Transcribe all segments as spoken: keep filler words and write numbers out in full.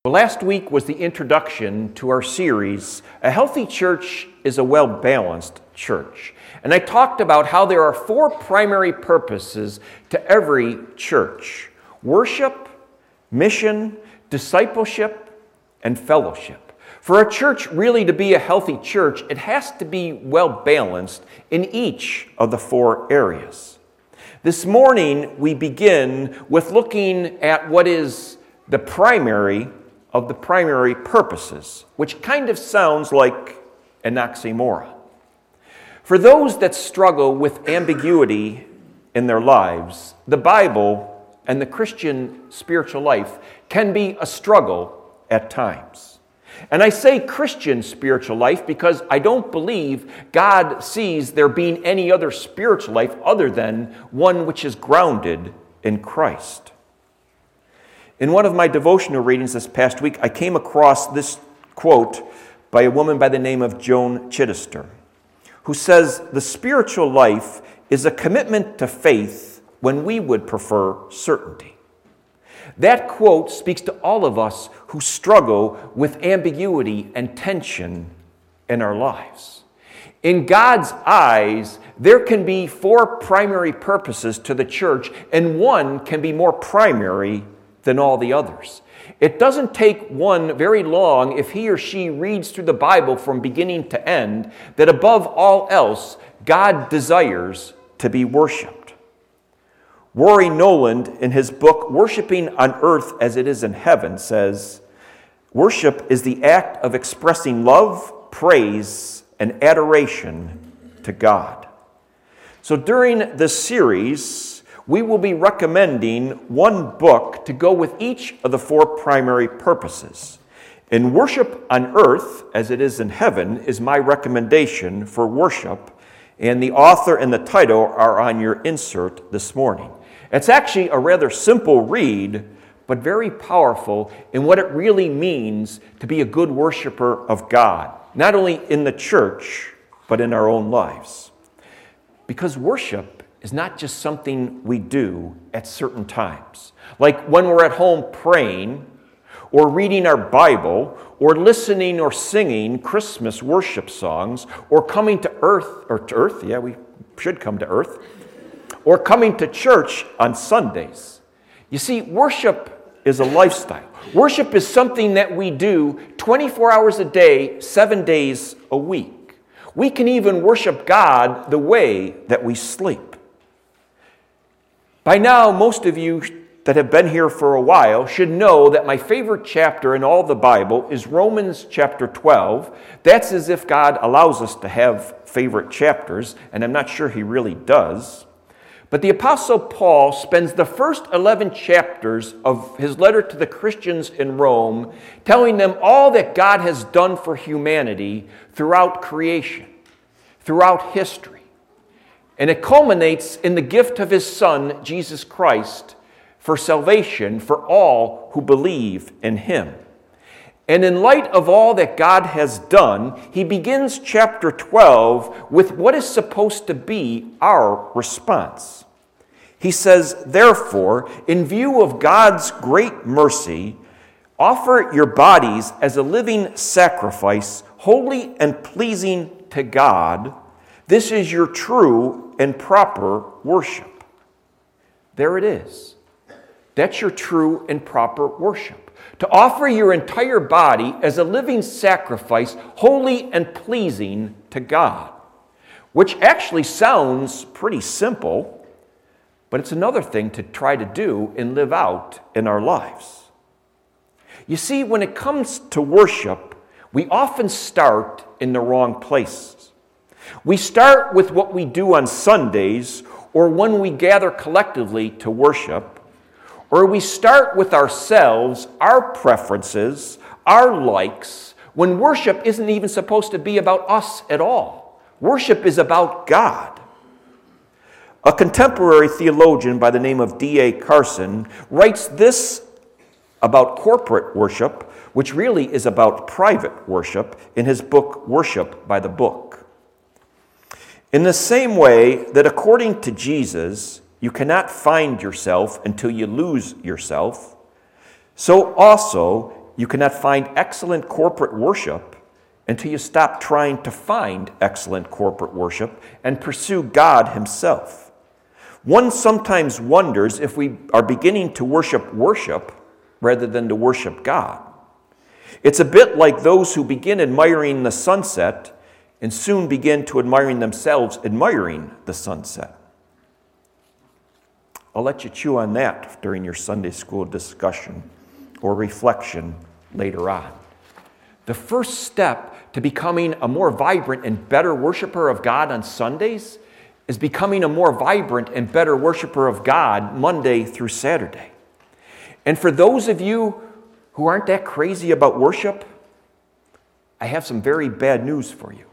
Well, last week was the introduction to our series, A Healthy Church is a Well-Balanced Church. And I talked about how there are four primary purposes to every church: worship, mission, discipleship, and fellowship. For a church really to be a healthy church, it has to be well-balanced in each of the four areas. This morning, we begin with looking at what is the primary of the primary purposes, which kind of sounds like an oxymoron. For those that struggle with ambiguity in their lives, the Bible and the Christian spiritual life can be a struggle at times. And I say Christian spiritual life because I don't believe God sees there being any other spiritual life other than one which is grounded in Christ. In one of my devotional readings this past week, I came across this quote by a woman by the name of Joan Chittister, who says, "The spiritual life is a commitment to faith when we would prefer certainty." That quote speaks to all of us who struggle with ambiguity and tension in our lives. In God's eyes, there can be four primary purposes to the church, and one can be more primary than all the others. It doesn't take one very long if he or she reads through the Bible from beginning to end that above all else, God desires to be worshiped. Rory Noland, in his book, Worshiping on Earth as It Is in Heaven, says, "Worship is the act of expressing love, praise, and adoration to God." So during this series, we will be recommending one book to go with each of the four primary purposes. In Worship on Earth as It Is in Heaven is my recommendation for worship, and the author and the title are on your insert this morning. It's actually a rather simple read, but very powerful in what it really means to be a good worshiper of God, not only in the church, but in our own lives. Because worship is not just something we do at certain times, like when we're at home praying, or reading our Bible, or listening or singing Christmas worship songs, or coming to earth, or to earth, yeah, we should come to earth, or coming to church on Sundays. You see, worship is a lifestyle. Worship is something that we do twenty-four hours a day, seven days a week. We can even worship God the way that we sleep. By now, most of you that have been here for a while should know that my favorite chapter in all the Bible is Romans chapter twelve. That's as if God allows us to have favorite chapters, and I'm not sure he really does. But the Apostle Paul spends the first eleven chapters of his letter to the Christians in Rome telling them all that God has done for humanity throughout creation, throughout history. And it culminates in the gift of his Son, Jesus Christ, for salvation for all who believe in him. And in light of all that God has done, he begins chapter twelve with what is supposed to be our response. He says, "Therefore, in view of God's great mercy, offer your bodies as a living sacrifice, holy and pleasing to God. This is your true and proper worship." There it is. That's your true and proper worship. To offer your entire body as a living sacrifice, holy and pleasing to God. Which actually sounds pretty simple, but it's another thing to try to do and live out in our lives. You see, when it comes to worship, we often start in the wrong places. We start with what we do on Sundays or when we gather collectively to worship, or we start with ourselves, our preferences, our likes, when worship isn't even supposed to be about us at all. Worship is about God. A contemporary theologian by the name of D A Carson writes this about corporate worship, which really is about private worship, in his book, Worship by the Book. In the same way that according to Jesus, you cannot find yourself until you lose yourself, so also you cannot find excellent corporate worship until you stop trying to find excellent corporate worship and pursue God himself. One sometimes wonders if we are beginning to worship worship rather than to worship God. It's a bit like those who begin admiring the sunset and soon begin to admiring themselves admiring the sunset. I'll let you chew on that during your Sunday school discussion or reflection later on. The first step to becoming a more vibrant and better worshiper of God on Sundays is becoming a more vibrant and better worshiper of God Monday through Saturday. And for those of you who aren't that crazy about worship, I have some very bad news for you.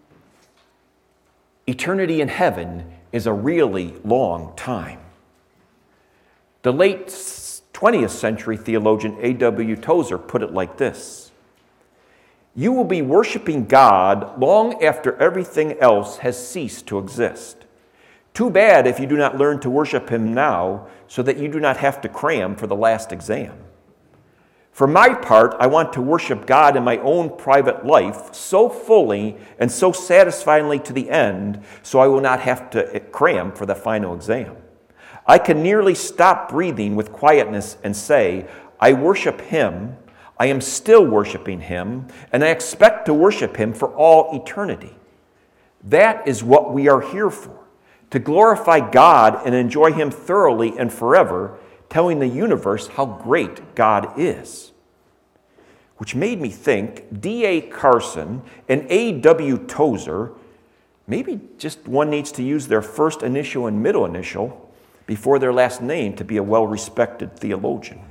Eternity in heaven is a really long time. The late twentieth century theologian A W Tozer put it like this: you will be worshiping God long after everything else has ceased to exist. Too bad if you do not learn to worship him now so that you do not have to cram for the last exam. For my part, I want to worship God in my own private life so fully and so satisfyingly to the end so I will not have to cram for the final exam. I can nearly stop breathing with quietness and say, I worship him, I am still worshiping him, and I expect to worship him for all eternity. That is what we are here for, to glorify God and enjoy him thoroughly and forever, telling the universe how great God is. Which made me think D A Carson and A W Tozer, maybe just one needs to use their first initial and middle initial before their last name to be a well-respected theologian.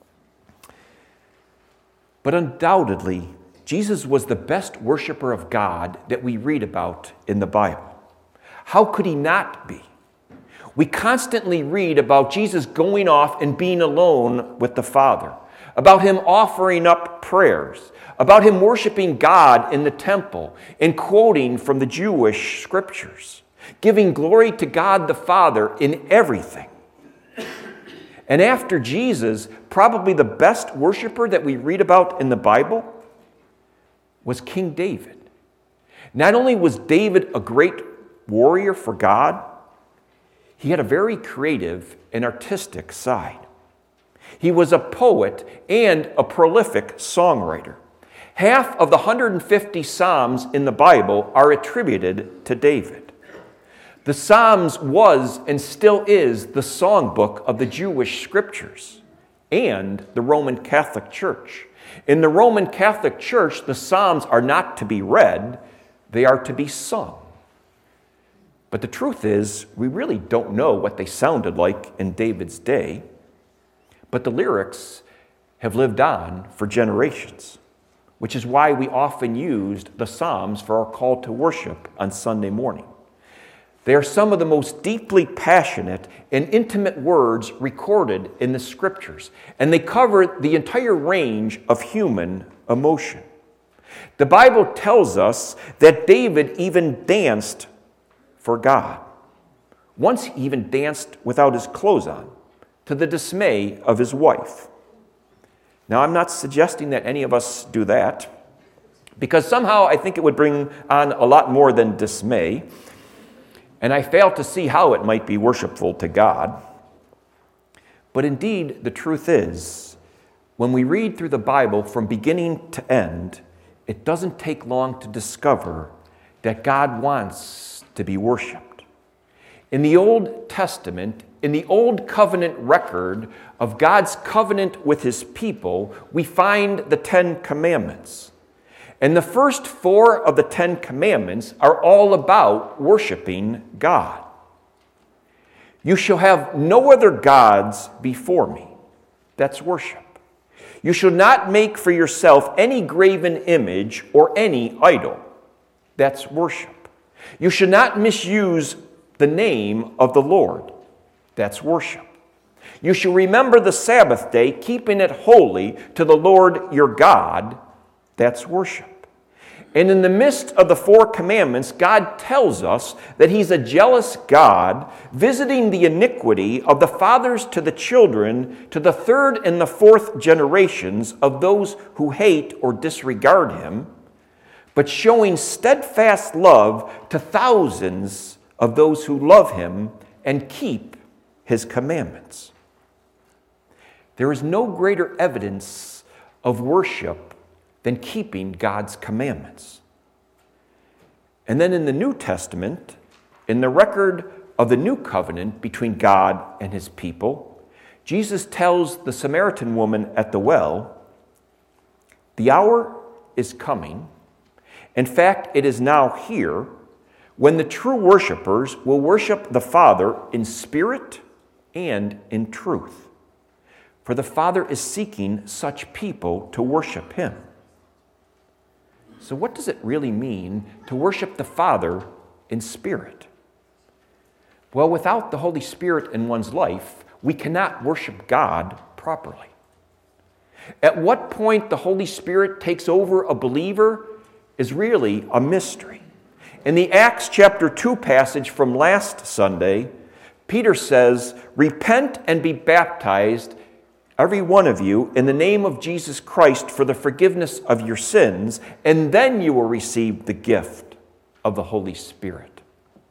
But undoubtedly, Jesus was the best worshiper of God that we read about in the Bible. How could he not be? We constantly read about Jesus going off and being alone with the Father, about him offering up prayers, about him worshiping God in the temple and quoting from the Jewish scriptures, giving glory to God the Father in everything. And after Jesus, probably the best worshiper that we read about in the Bible was King David. Not only was David a great warrior for God, he had a very creative and artistic side. He was a poet and a prolific songwriter. Half of the one hundred fifty Psalms in the Bible are attributed to David. The Psalms was and still is the songbook of the Jewish scriptures and the Roman Catholic Church. In the Roman Catholic Church, the Psalms are not to be read, they are to be sung. But the truth is, we really don't know what they sounded like in David's day, but the lyrics have lived on for generations, which is why we often used the Psalms for our call to worship on Sunday morning. They are some of the most deeply passionate and intimate words recorded in the scriptures, and they cover the entire range of human emotion. The Bible tells us that David even danced for God. Once he even danced without his clothes on, to the dismay of his wife. Now, I'm not suggesting that any of us do that, because somehow I think it would bring on a lot more than dismay, and I fail to see how it might be worshipful to God. But indeed, the truth is, when we read through the Bible from beginning to end, it doesn't take long to discover that God wants to be worshiped. In the Old Testament, in the Old Covenant record of God's covenant with his people, we find the Ten Commandments. And the first four of the Ten Commandments are all about worshiping God. You shall have no other gods before me. That's worship. You shall not make for yourself any graven image or any idol. That's worship. You shall not misuse the name of the Lord. That's worship. You shall remember the Sabbath day, keeping it holy to the Lord your God. That's worship. And in the midst of the four commandments, God tells us that he's a jealous God, visiting the iniquity of the fathers to the children, to the third and the fourth generations of those who hate or disregard him, but showing steadfast love to thousands of those who love him and keep his commandments. There is no greater evidence of worship than keeping God's commandments. And then in the New Testament, in the record of the new covenant between God and his people, Jesus tells the Samaritan woman at the well, "The hour is coming. In fact, it is now here, when the true worshipers will worship the Father in spirit and in truth. For the Father is seeking such people to worship him." So what does it really mean to worship the Father in spirit? Well, without the Holy Spirit in one's life, we cannot worship God properly. At what point the Holy Spirit takes over a believer is really a mystery. In the Acts chapter two passage from last Sunday, Peter says, "Repent and be baptized, every one of you, in the name of Jesus Christ for the forgiveness of your sins, and then you will receive the gift of the Holy Spirit."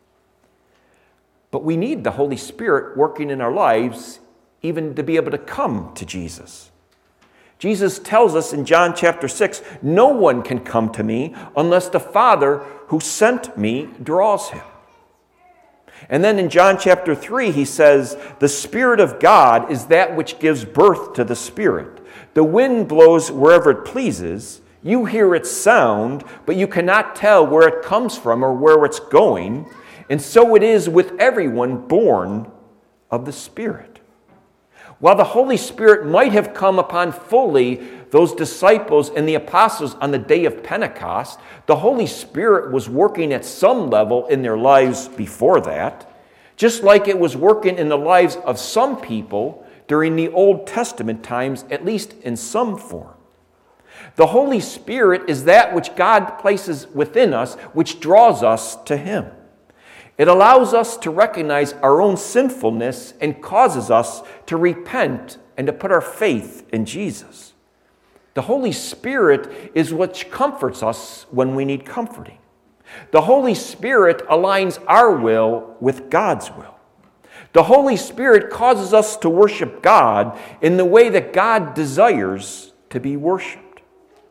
But we need the Holy Spirit working in our lives even to be able to come to Jesus. Jesus tells us in John chapter six, "No one can come to me unless the Father who sent me draws him." And then in John chapter three, he says, "The Spirit of God is that which gives birth to the Spirit. The wind blows wherever it pleases. You hear its sound, but you cannot tell where it comes from or where it's going. And so it is with everyone born of the Spirit." While the Holy Spirit might have come upon fully those disciples and the apostles on the day of Pentecost, the Holy Spirit was working at some level in their lives before that, just like it was working in the lives of some people during the Old Testament times, at least in some form. The Holy Spirit is that which God places within us, which draws us to him. It allows us to recognize our own sinfulness and causes us to repent and to put our faith in Jesus. The Holy Spirit is what comforts us when we need comforting. The Holy Spirit aligns our will with God's will. The Holy Spirit causes us to worship God in the way that God desires to be worshiped.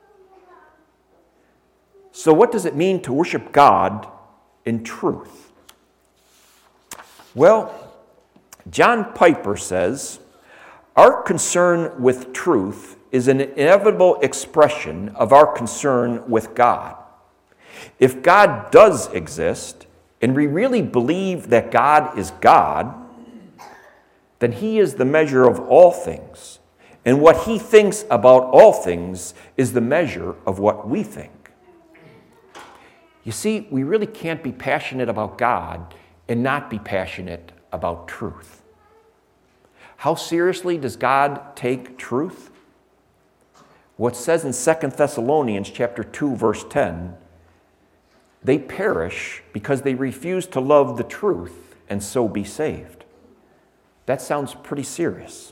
So what does it mean to worship God in truth? Well, John Piper says, "Our concern with truth is an inevitable expression of our concern with God. If God does exist, and we really believe that God is God, then he is the measure of all things, and what he thinks about all things is the measure of what we think." You see, we really can't be passionate about God and not be passionate about truth. How seriously does God take truth? What says in Second Thessalonians chapter two, verse ten, "They perish because they refuse to love the truth and so be saved." That sounds pretty serious.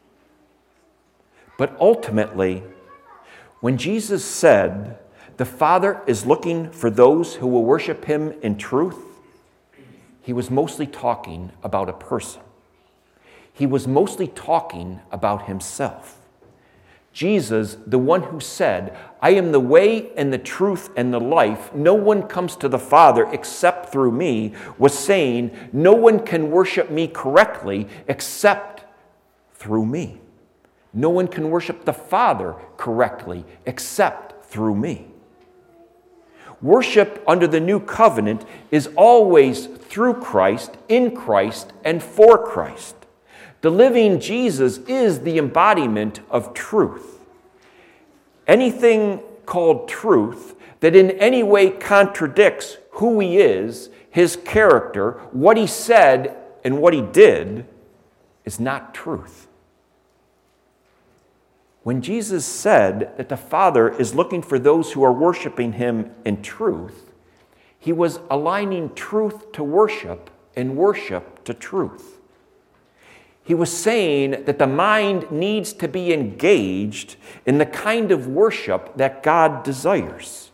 But ultimately, when Jesus said, "The Father is looking for those who will worship him in truth," he was mostly talking about a person. He was mostly talking about himself. Jesus, the one who said, "I am the way and the truth and the life. No one comes to the Father except through me," was saying, no one can worship me correctly except through me. No one can worship the Father correctly except through me. Worship under the new covenant is always through Christ, in Christ, and for Christ. The living Jesus is the embodiment of truth. Anything called truth that in any way contradicts who he is, his character, what he said, and what he did is not truth. When Jesus said that the Father is looking for those who are worshiping him in truth, he was aligning truth to worship and worship to truth. He was saying that the mind needs to be engaged in the kind of worship that God desires.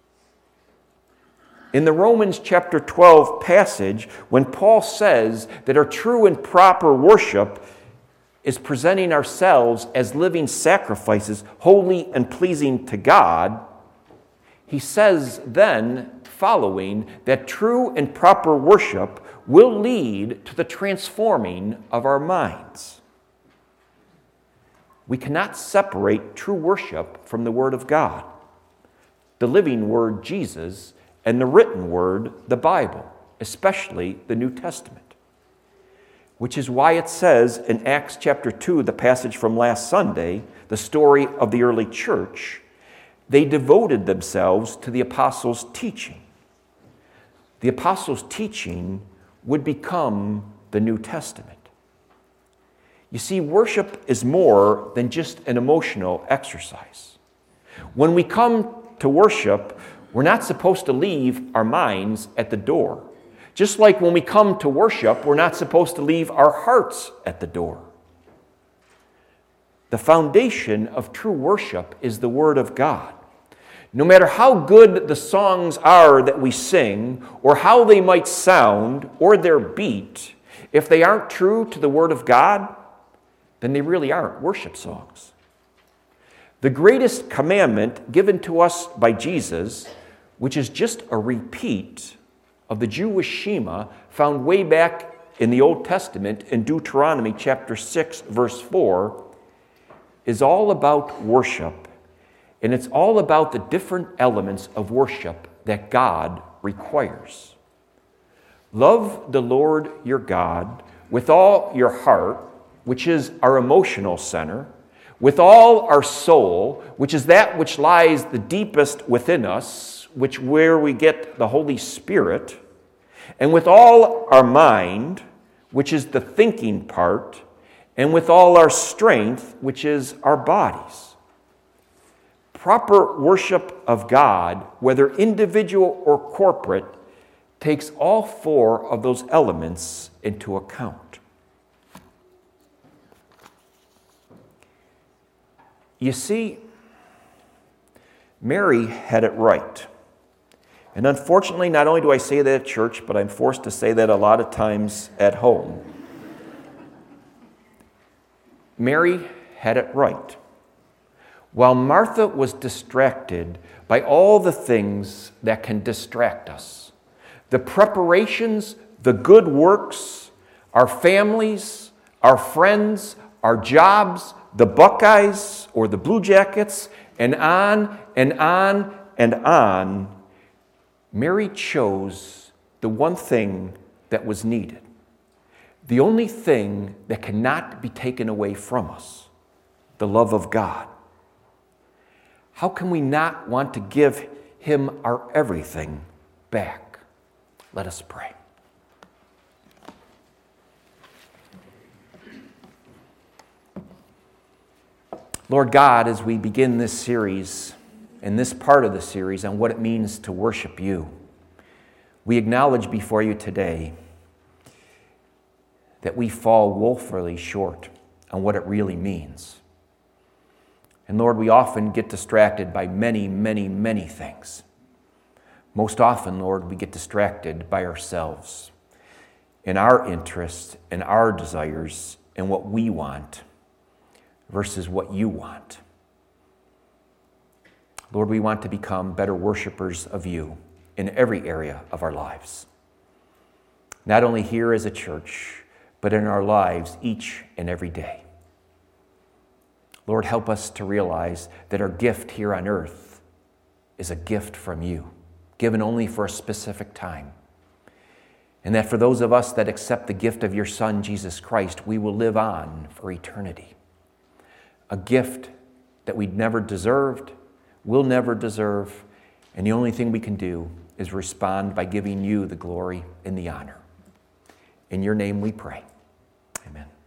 In the Romans chapter twelve passage, when Paul says that our true and proper worship is presenting ourselves as living sacrifices, holy and pleasing to God, he says then, following, that true and proper worship will lead to the transforming of our minds. We cannot separate true worship from the Word of God, the living Word, Jesus, and the written Word, the Bible, especially the New Testament. Which is why it says in Acts chapter two, the passage from last Sunday, the story of the early church, they devoted themselves to the apostles' teaching. The apostles' teaching would become the New Testament. You see, worship is more than just an emotional exercise. When we come to worship, we're not supposed to leave our minds at the door. Just like when we come to worship, we're not supposed to leave our hearts at the door. The foundation of true worship is the Word of God. No matter how good the songs are that we sing, or how they might sound, or their beat, if they aren't true to the Word of God, then they really aren't worship songs. The greatest commandment given to us by Jesus, which is just a repeat of the Jewish Shema found way back in the Old Testament in Deuteronomy chapter six, verse four, is all about worship. And it's all about the different elements of worship that God requires. Love the Lord your God with all your heart, which is our emotional center, with all our soul, which is that which lies the deepest within us, which where we get the Holy Spirit, and with all our mind, which is the thinking part, and with all our strength, which is our bodies. Proper worship of God, whether individual or corporate, takes all four of those elements into account. You see, Mary had it right. And unfortunately, not only do I say that at church, but I'm forced to say that a lot of times at home. Mary had it right. While Martha was distracted by all the things that can distract us, the preparations, the good works, our families, our friends, our jobs, the Buckeyes or the Blue Jackets, and on and on and on, Mary chose the one thing that was needed, the only thing that cannot be taken away from us, the love of God. How can we not want to give him our everything back? Let us pray. Lord God, as we begin this series, in this part of the series on what it means to worship you, we acknowledge before you today that we fall woefully short on what it really means. And Lord, we often get distracted by many, many, many things. Most often, Lord, we get distracted by ourselves and our interests and our desires and what we want versus what you want. Lord, we want to become better worshipers of you in every area of our lives. Not only here as a church, but in our lives each and every day. Lord, help us to realize that our gift here on earth is a gift from you, given only for a specific time. And that for those of us that accept the gift of your Son, Jesus Christ, we will live on for eternity. A gift that we'd never deserved, will never deserve, and the only thing we can do is respond by giving you the glory and the honor. In your name we pray. Amen.